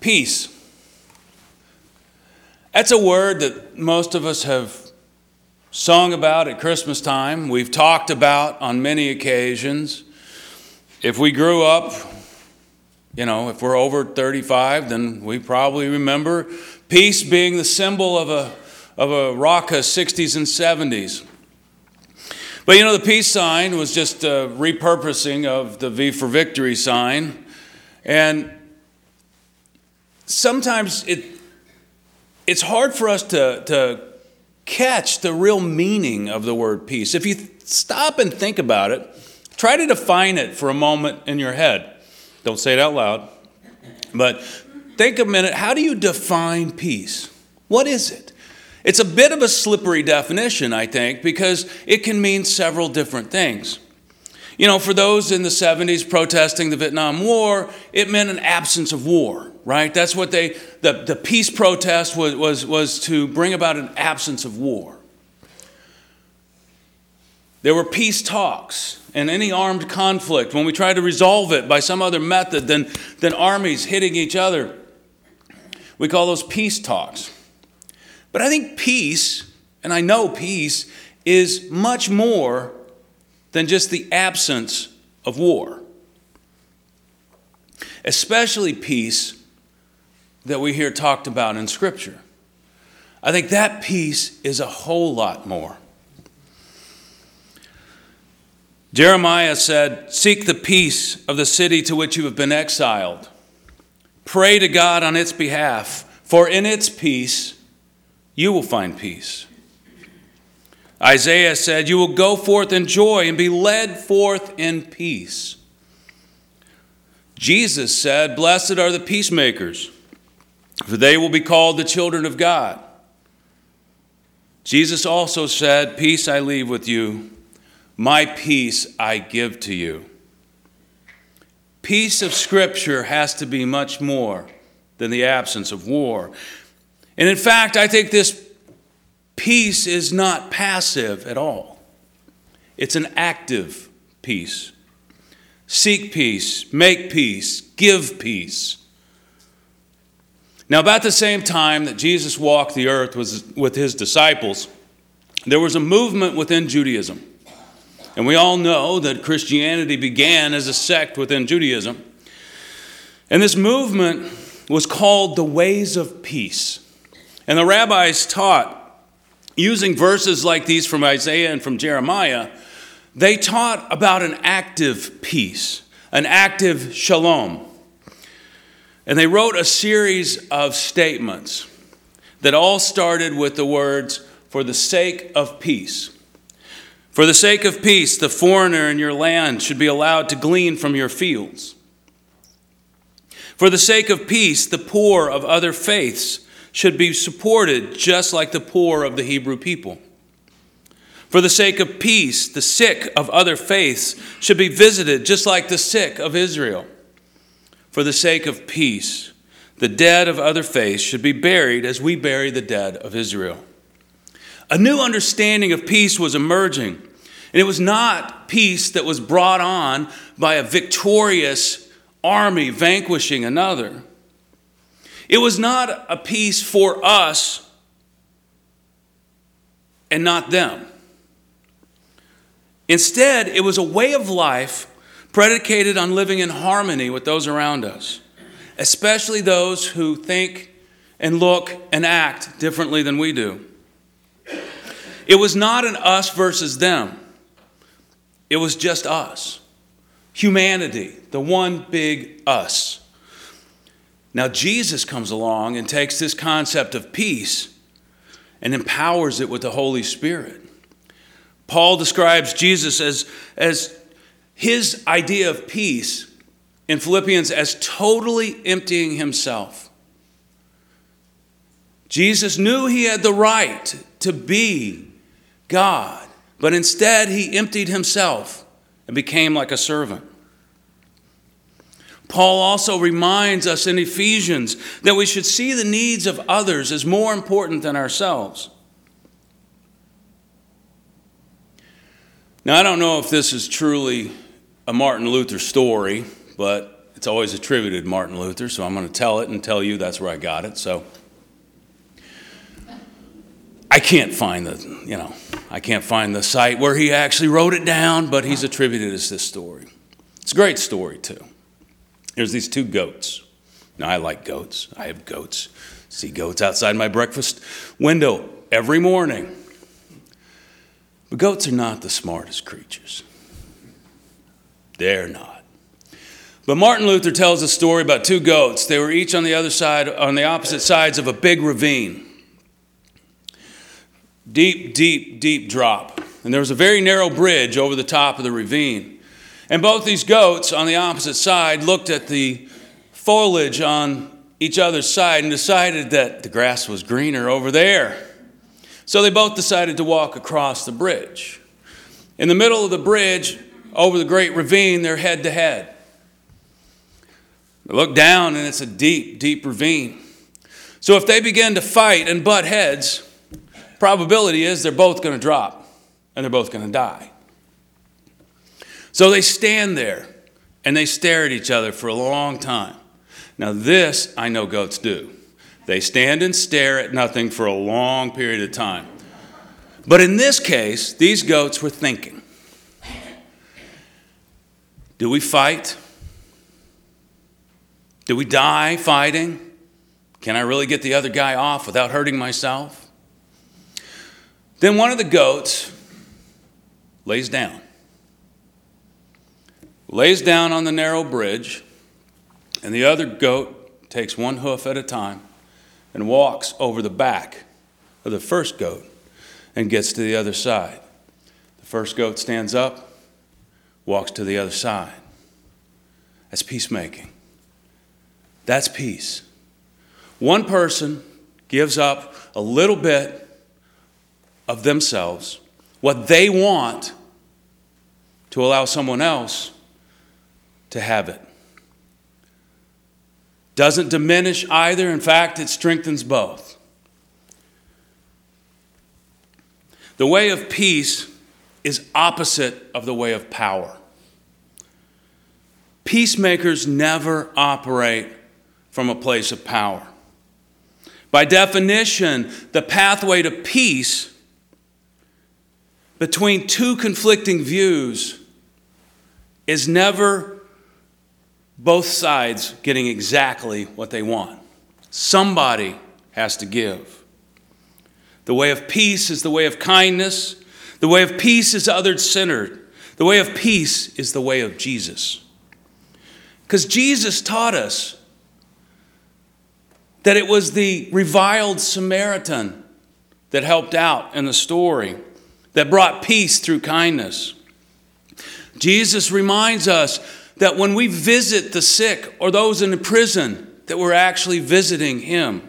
Peace. That's a word that most of us have sung about at Christmas time. We've talked about on many occasions. If we grew up, if we're over 35, then we probably remember peace being the symbol of a raucous 60s and 70s. But the peace sign was just a repurposing of the V for Victory sign. And sometimes it's hard for us to catch the real meaning of the word peace. If you stop and think about it, try to define it for a moment in your head. Don't say it out loud, but think a minute. How do you define peace? What is it? It's a bit of a slippery definition, I think, because it can mean several different things. For those in the 70s protesting the Vietnam War, it meant an absence of war, right? That's what the peace protest was to bring about an absence of war. There were peace talks and any armed conflict. When we tried to resolve it by some other method than armies hitting each other, we call those peace talks. But I think peace, and I know peace, is much more than just the absence of war. Especially peace that we hear talked about in Scripture. I think that peace is a whole lot more. Jeremiah said, "Seek the peace of the city to which you have been exiled. Pray to God on its behalf, for in its peace you will find peace." Isaiah said, "You will go forth in joy and be led forth in peace." Jesus said, "Blessed are the peacemakers, for they will be called the children of God." Jesus also said, "Peace I leave with you, my peace I give to you." Peace of Scripture has to be much more than the absence of war. And in fact, I think this peace is not passive at all. It's an active peace. Seek peace, make peace, give peace. Now, about the same time that Jesus walked the earth with his disciples, there was a movement within Judaism. And we all know that Christianity began as a sect within Judaism. And this movement was called the Ways of Peace. And the rabbis taught, using verses like these from Isaiah and from Jeremiah, they taught about an active peace, an active shalom. And they wrote a series of statements that all started with the words, "For the sake of peace." For the sake of peace, the foreigner in your land should be allowed to glean from your fields. For the sake of peace, the poor of other faiths should be supported just like the poor of the Hebrew people. For the sake of peace, the sick of other faiths should be visited just like the sick of Israel. For the sake of peace, the dead of other faiths should be buried as we bury the dead of Israel. A new understanding of peace was emerging, and it was not peace that was brought on by a victorious army vanquishing another. It was not a peace for us and not them. Instead, it was a way of life predicated on living in harmony with those around us, especially those who think and look and act differently than we do. It was not an us versus them. It was just us. Humanity, the one big us. Now Jesus comes along and takes this concept of peace and empowers it with the Holy Spirit. Paul describes Jesus as his idea of peace in Philippians as totally emptying himself. Jesus knew he had the right to be God, but instead he emptied himself and became like a servant. Paul also reminds us in Ephesians that we should see the needs of others as more important than ourselves. Now, I don't know if this is truly a Martin Luther story, but It's always attributed to Martin Luther, so I'm going to tell it and tell you that's where I got it. So I can't find the site where he actually wrote it down, but he's attributed as this story. It's a great story too. There's these two goats. Now I like goats. I have goats. See goats outside my breakfast window every morning. But goats are not the smartest creatures. They're not. But Martin Luther tells a story about two goats. They were each on the opposite sides of a big ravine. Deep, deep, deep drop. And there was a very narrow bridge over the top of the ravine. And both these goats on the opposite side looked at the foliage on each other's side and decided that the grass was greener over there. So they both decided to walk across the bridge. In the middle of the bridge, over the great ravine, they're head to head. They look down and it's a deep, deep ravine. So if they begin to fight and butt heads, probability is they're both going to drop and they're both going to die. So they stand there and they stare at each other for a long time. Now this I know goats do. They stand and stare at nothing for a long period of time. But in this case, these goats were thinking, do we fight? Do we die fighting? Can I really get the other guy off without hurting myself? Then one of the goats lays down on the narrow bridge, and the other goat takes one hoof at a time and walks over the back of the first goat and gets to the other side. The first goat stands up, walks to the other side. That's peacemaking. That's peace. One person gives up a little bit of themselves, what they want, to allow someone else to have it. Doesn't diminish either. In fact, it strengthens both. The way of peace is opposite of the way of power. Peacemakers never operate from a place of power. By definition, the pathway to peace between two conflicting views is never both sides getting exactly what they want. Somebody has to give. The way of peace is the way of kindness. The way of peace is other-centered. The way of peace is the way of Jesus. Because Jesus taught us that it was the reviled Samaritan that helped out in the story, that brought peace through kindness. Jesus reminds us that when we visit the sick or those in prison, that we're actually visiting him.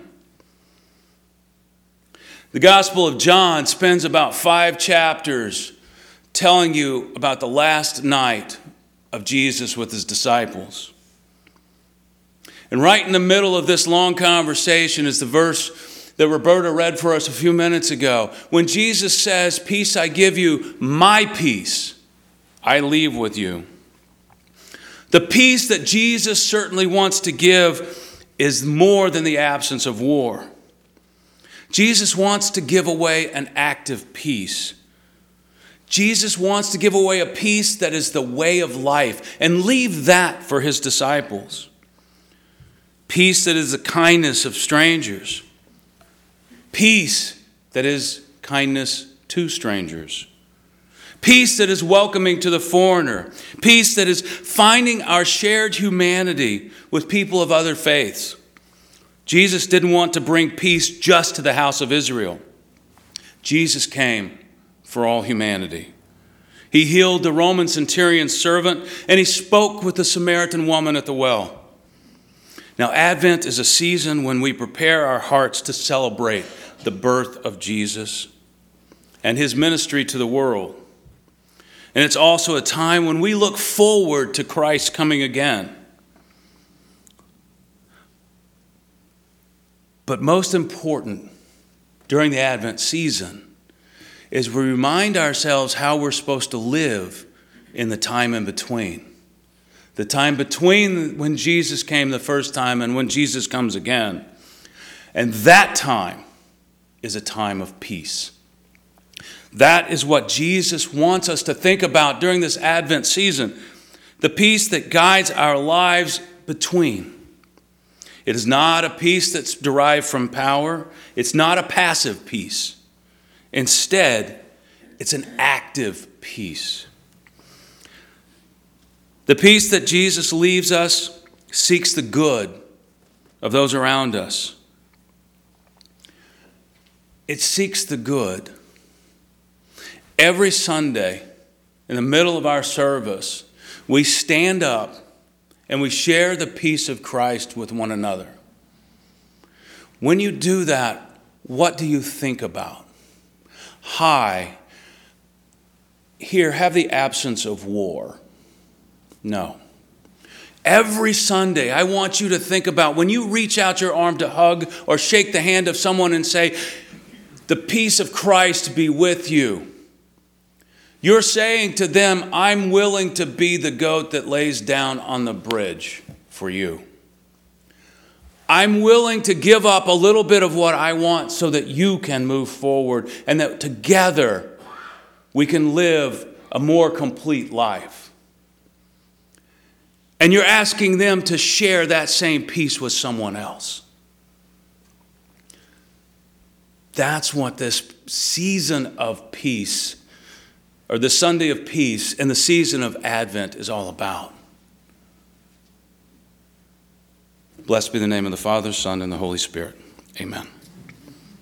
The Gospel of John spends about 5 chapters telling you about the last night of Jesus with his disciples. And right in the middle of this long conversation is the verse that Roberta read for us a few minutes ago. When Jesus says, "Peace I give you, my peace I leave with you." The peace that Jesus certainly wants to give is more than the absence of war. Jesus wants to give away an active peace. Jesus wants to give away a peace that is the way of life and leave that for his disciples. Peace that is the kindness of strangers. Peace that is kindness to strangers. Peace that is welcoming to the foreigner. Peace that is finding our shared humanity with people of other faiths. Jesus didn't want to bring peace just to the house of Israel. Jesus came for all humanity. He healed the Roman centurion's servant, and he spoke with the Samaritan woman at the well. Now, Advent is a season when we prepare our hearts to celebrate the birth of Jesus and his ministry to the world. And it's also a time when we look forward to Christ coming again. But most important during the Advent season is we remind ourselves how we're supposed to live in the time in between. The time between when Jesus came the first time and when Jesus comes again. And that time is a time of peace. That is what Jesus wants us to think about during this Advent season. The peace that guides our lives between. It is not a peace that's derived from power. It's not a passive peace. Instead, it's an active peace. The peace that Jesus leaves us seeks the good of those around us. It seeks the good. Every Sunday, in the middle of our service, we stand up and we share the peace of Christ with one another. When you do that, what do you think about? Here, have the absence of war. No. Every Sunday, I want you to think about when you reach out your arm to hug or shake the hand of someone and say, "The peace of Christ be with you." You're saying to them, "I'm willing to be the goat that lays down on the bridge for you. I'm willing to give up a little bit of what I want so that you can move forward and that together we can live a more complete life." And you're asking them to share that same peace with someone else. That's what this season of peace, or the Sunday of peace and the season of Advent is all about. Blessed be the name of the Father, Son, and the Holy Spirit. Amen.